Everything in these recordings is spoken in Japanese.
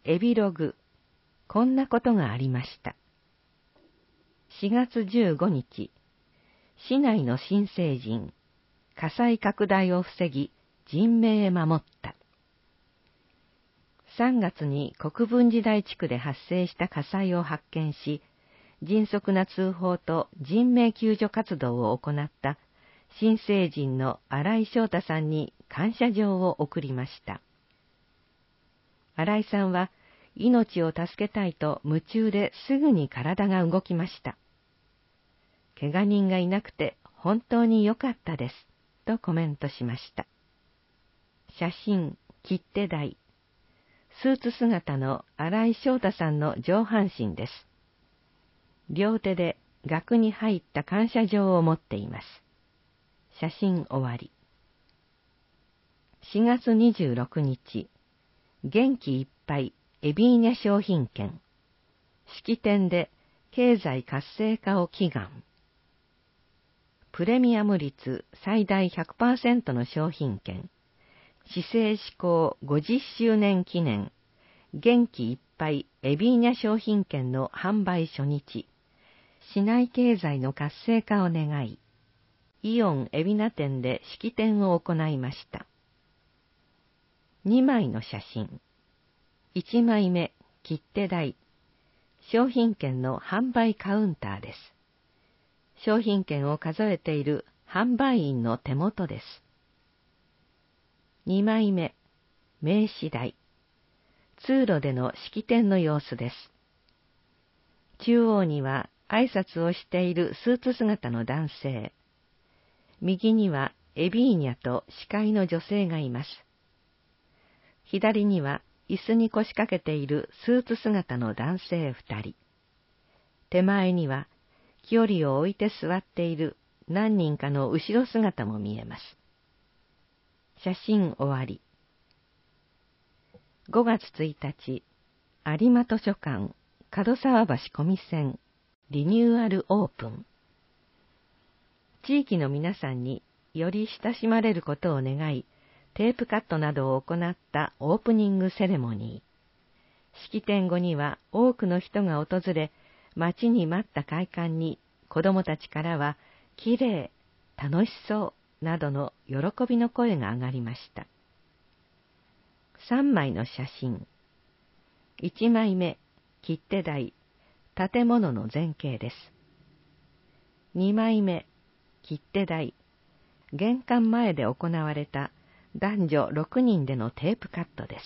エビログ。こんなことがありました。4月15日、市内の新成人、火災拡大を防ぎ、人命へ守った。3月に国分寺台地区で発生した火災を発見し、迅速な通報と人命救助活動を行った新成人の新井翔太さんに感謝状を贈りました。新井さんは命を助けたいと夢中ですぐに体が動きました。怪我人がいなくて本当に良かったです、とコメントしました。写真、切手台。スーツ姿の新井翔太さんの上半身です。両手で額に入った感謝状を持っています。写真終わり。4月26日、元気いっぱいエビーニャ商品券。式典で経済活性化を祈願。プレミアム率最大 100% の商品券。市政施行50周年記念、元気いっぱいエビーニャ商品券の販売初日、市内経済の活性化を願い、イオン海老名店で式典を行いました。2枚の写真。1枚目、切手台。商品券の販売カウンターです。商品券を数えている販売員の手元です。2枚目、名刺台。通路での式典の様子です。中央には挨拶をしているスーツ姿の男性。右にはエビーニャと司会の女性がいます。左には椅子に腰掛けているスーツ姿の男性2人。手前には距離を置いて座っている何人かの後ろ姿も見えます。写真終わり。5月1日、有馬図書館、門沢橋小見線、リニューアルオープン。地域の皆さんにより親しまれることを願い、テープカットなどを行ったオープニングセレモニー。式典後には多くの人が訪れ、待ちに待った会館に子どもたちからは、きれい、楽しそうなどの喜びの声が上がりました。3枚の写真。1枚目、切手台、建物の前景です。2枚目、切手台、玄関前で行われた男女6人でのテープカットです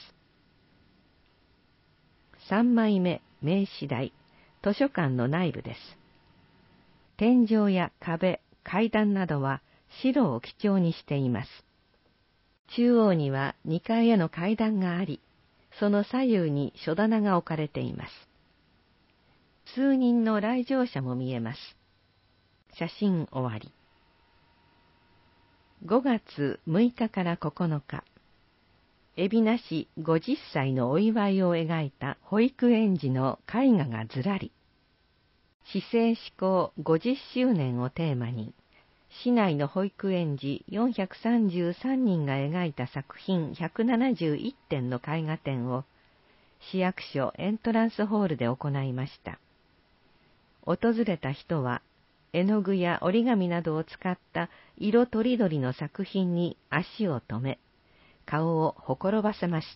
。3枚目、名刺台、図書館の内部です。天井や壁、階段などは白を基調にしています。中央には2階への階段があり、その左右に書棚が置かれています。数人の来場者も見えます。写真終わり。5月6日から9日、海老名市50歳のお祝いを描いた保育園児の絵画がずらり。市政施行50周年をテーマに、市内の保育園児433人が描いた作品171点の絵画展を市役所エントランスホールで行いました。訪れた人は絵の具や折り紙などを使った色とりどりの作品に足を止め、顔をほころばせました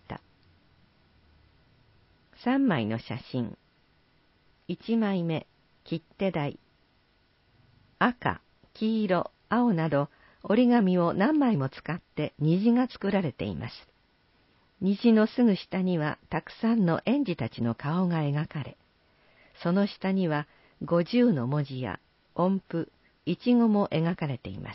。3枚の写真。1枚目、切手台。赤、黄色、青など折り紙を何枚も使って虹が作られています。虹のすぐ下にはたくさんの園児たちの顔が描かれ、その下には50の文字や音符、いちごも描かれています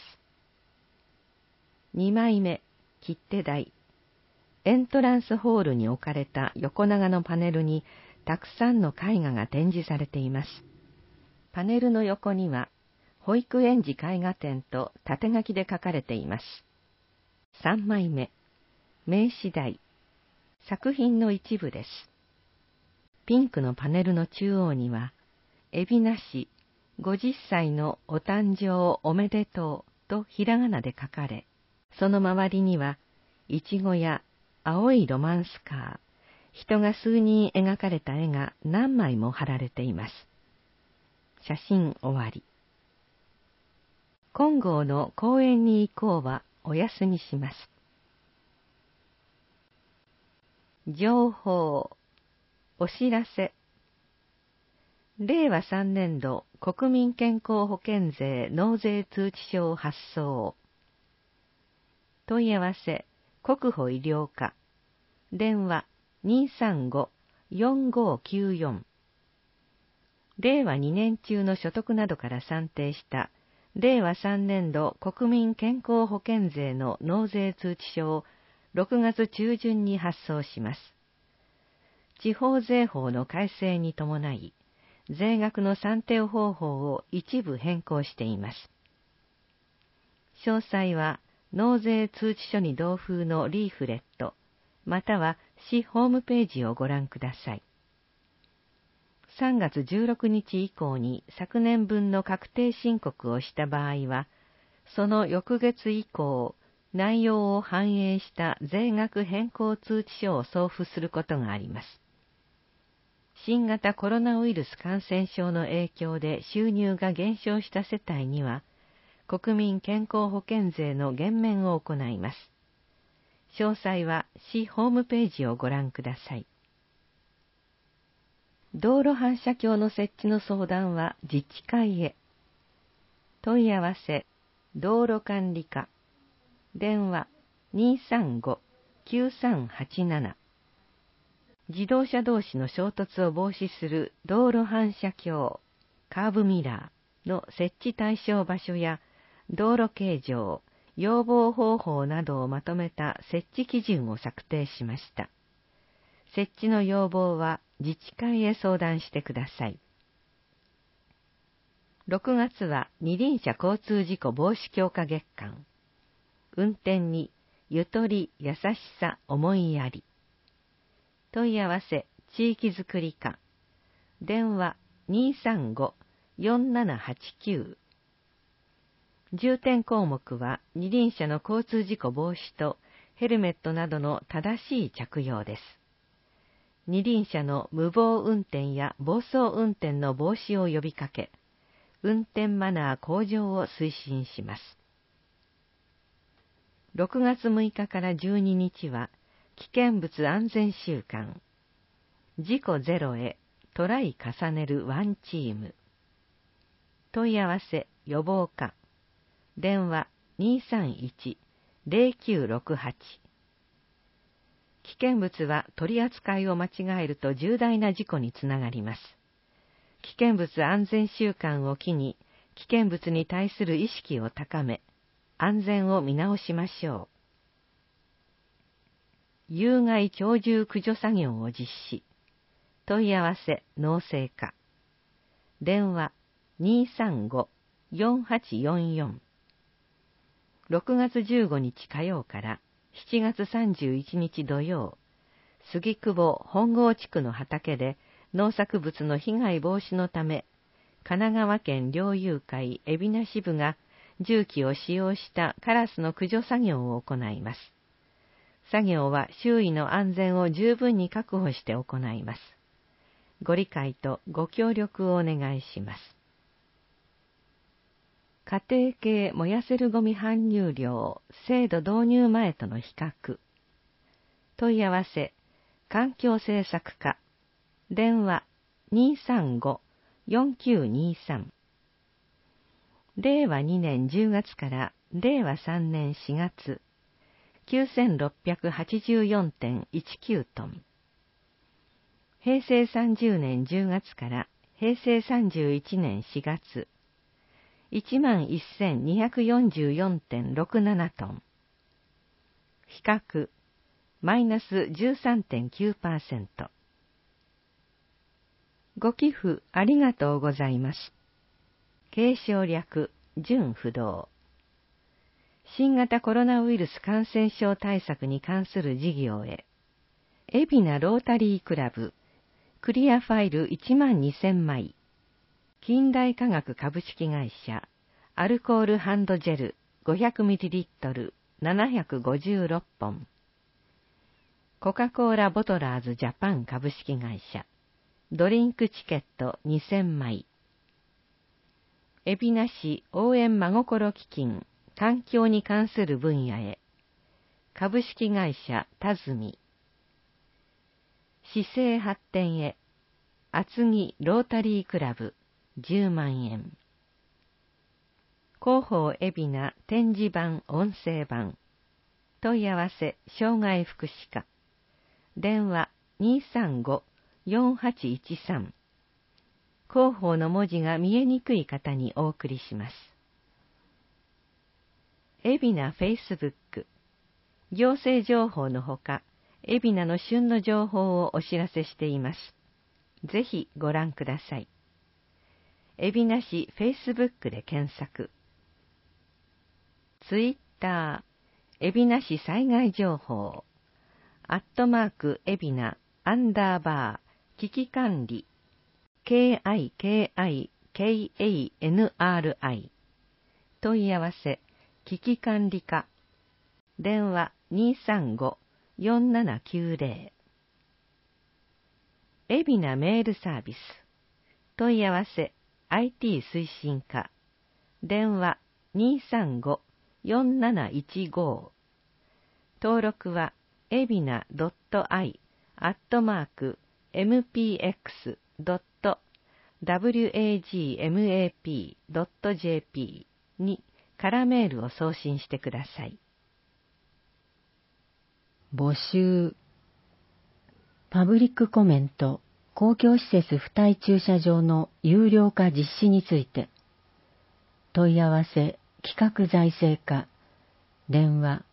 。2枚目、切手台。エントランスホールに置かれた横長のパネルにたくさんの絵画が展示されています。パネルの横には保育園児絵画展と縦書きで書かれています。3枚目、名刺台。作品の一部です。ピンクのパネルの中央には、海老名市50歳のお誕生おめでとうとひらがなで書かれ、その周りには、いちごや青いロマンスカー、 人が数人描かれた絵が何枚も貼られています。写真終わり。金剛の公園に行こうはお休みします。情報、お知らせ。令和3年度国民健康保険税納税通知書発送。問い合わせ、国保医療課。電話235-4594。令和2年中の所得などから算定した令和3年度国民健康保険税の納税通知書を6月中旬に発送します。地方税法の改正に伴い、税額の算定方法を一部変更しています。詳細は納税通知書に同封のリーフレット、または市ホームページをご覧ください。3月16日以降に昨年分の確定申告をした場合は、その翌月以降、内容を反映した税額変更通知書を送付することがあります。新型コロナウイルス感染症の影響で収入が減少した世帯には、国民健康保険税の減免を行います。詳細は市ホームページをご覧ください。道路反射鏡の設置の相談は自治会へ。問い合わせ、道路管理課。電話235-9387。自動車同士の衝突を防止する道路反射鏡、カーブミラーの設置対象場所や道路形状、要望方法などをまとめた設置基準を策定しました。設置の要望は自治会へ相談してください。6月は二輪車交通事故防止強化月間。運転にゆとり、優しさ、思いやり。問い合わせ、地域づくり課。電話235-4789。重点項目は二輪車の交通事故防止とヘルメットなどの正しい着用です。二輪車の無謀運転や暴走運転の防止を呼びかけ、運転マナー向上を推進します。6月6日から12日は、危険物安全週間。事故ゼロへトライ重ねるワンチーム。問い合わせ予防課。電話231-0968。危険物は取り扱いを間違えると重大な事故につながります。危険物安全週間を機に、危険物に対する意識を高め、安全を見直しましょう。有害鳥獣駆除作業を実施。問い合わせ農政課。電話235-4844。6月15日火曜から7月31日土曜、杉久保本郷地区の畑で農作物の被害防止のため、神奈川県猟友会海老名支部が重機を使用したカラスの駆除作業を行います。作業は周囲の安全を十分に確保して行います。ご理解とご協力をお願いします。家庭系燃やせるゴミ搬入量制度導入前との比較。問い合わせ、環境政策課。電話235-4923。令和2年10月から令和3年4月、9684.19 トン。平成30年10月から平成31年4月、11,244.67 トン。比較、マイナス 13.9%。ご寄付ありがとうございます。継承略、準不動。新型コロナウイルス感染症対策に関する事業へ、海老名ロータリークラブ、クリアファイル12000枚、近代化学株式会社、アルコールハンドジェル 500ml 756本、 コカ・コーラボトラーズジャパン株式会社、ドリンクチケット2000枚。海老名市応援真心基金、環境に関する分野へ、株式会社タズミ。市政発展へ、厚木ロータリークラブ10万円。広報海老名展示版音声版。問い合わせ障害福祉課。電話235-4813。広報の文字が見えにくい方にお送りします。海老名フェイスブック。行政情報のほか、海老名の旬の情報をお知らせしています。ぜひご覧ください。海老名市フェイスブックで検索。ツイッター、海老名市災害情報、@海老名_危機管理、KIKIKANRI。問い合わせ、危機管理課。電話235-4790。海老名メールサービス。問い合わせ、IT 推進課。電話235-4715。登録は、海老名 .i@mpx.wagmap.jp にカラメールを送信してください。 募集。パブリックコメント、公共施設付帯駐車場の有料化実施について。問い合わせ、企画財政課。電話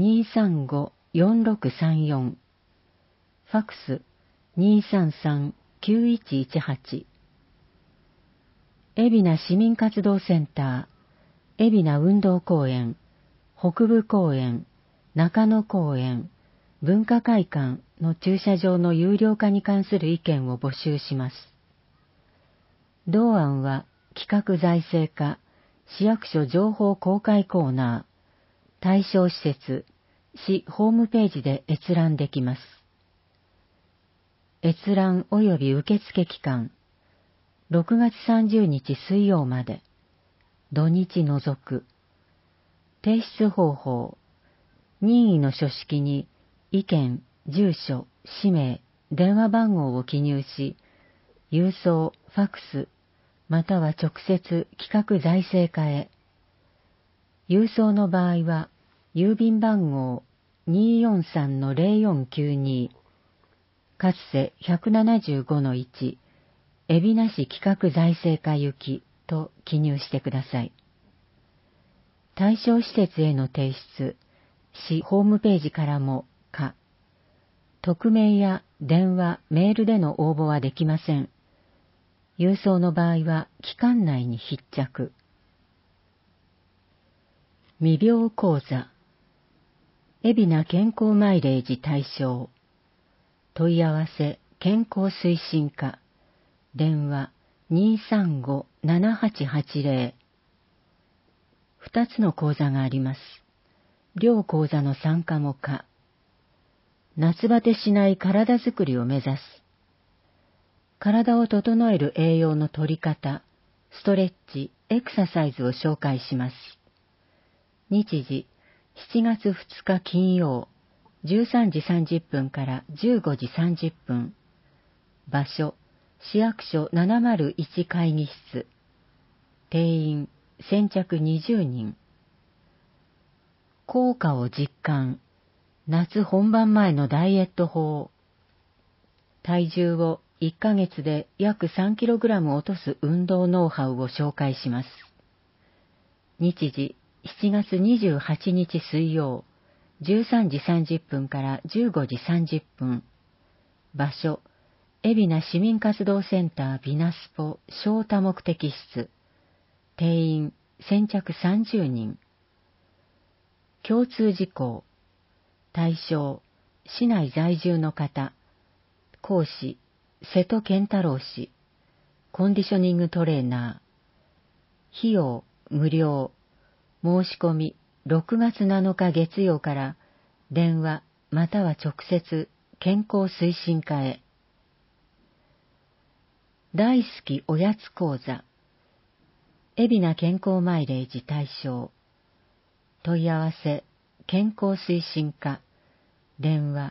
235-4634。ファックス233-9118。海老名市民活動センター、海老名運動公園、北部公園、中野公園、文化会館の駐車場の有料化に関する意見を募集します。同案は企画財政課、市役所情報公開コーナー、対象施設、市ホームページで閲覧できます。閲覧及び受付期間、6月30日水曜まで、土日除く。提出方法、任意の書式に意見、住所、氏名、電話番号を記入し、郵送、ファックス、または直接企画財政課へ。郵送の場合は、郵便番号 243-0492、かつて 175-1、海老名市企画財政課行きと記入してください。対象施設への提出、市ホームページからも可。匿名や電話、メールでの応募はできません。郵送の場合は期間内に必着。未病講座。海老名健康マイレージ対象。問い合わせ、健康推進課。電話235-7880。2つの講座があります。両講座の参加も可。夏バテしない体づくりを目指す。体を整える栄養の取り方、ストレッチ、エクササイズを紹介します。日時、7月2日金曜、13時30分から15時30分。場所、市役所701会議室。定員、先着20人。効果を実感。夏本番前のダイエット法。体重を1ヶ月で約 3kg 落とす運動ノウハウを紹介します。日時、7月28日水曜、13時30分から15時30分。場所、海老名市民活動センタービナスポ小多目的室。定員、先着30人。共通事項。対象、市内在住の方。講師、瀬戸健太郎氏。コンディショニングトレーナー。費用、無料。申し込み、6月7日月曜から、電話または直接健康推進課へ。大好きおやつ講座。海老名健康マイレージ対象。問い合わせ、健康推進課。電話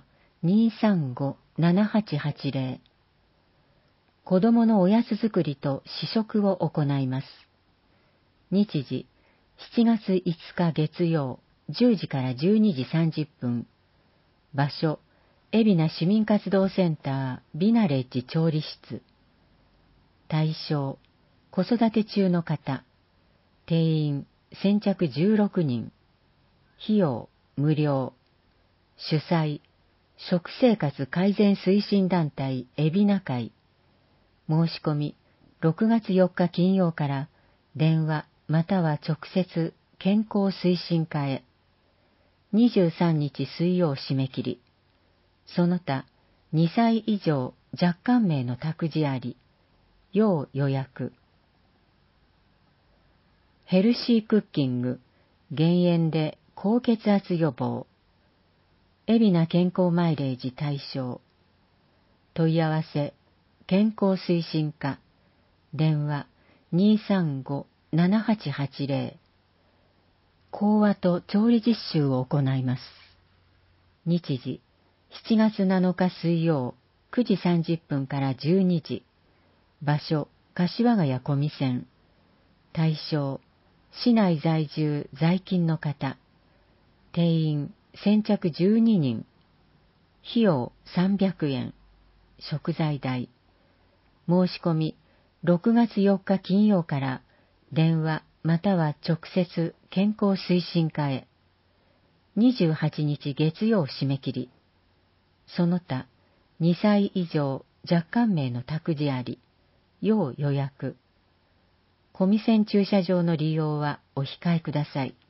235-7880。子供のおやつ作りと試食を行います。日時、7月5日月曜、10時から12時30分。場所、海老名市民活動センタービナレッジ調理室。対象、子育て中の方。定員、先着16人。費用、無料。主催、食生活改善推進団体海老名会。申し込み、6月4日金曜から電話または直接健康推進課へ。23日水曜締め切り。その他、2歳以上若干名の託児あり。要予約。ヘルシークッキング、減塩で高血圧予防。海老名健康マイレージ対象。問い合わせ、健康推進課。電話 235-7880。講話と調理実習を行います。日時、7月7日水曜、9時30分から12時。場所、柏ヶ谷小見線。対象、市内在住在勤の方。定員、先着12人。費用300円。食材代。申し込み、6月4日金曜から電話または直接健康推進課へ。28日月曜締め切り。その他、2歳以上若干名の託児あり。要予約。小見線駐車場の利用はお控えください。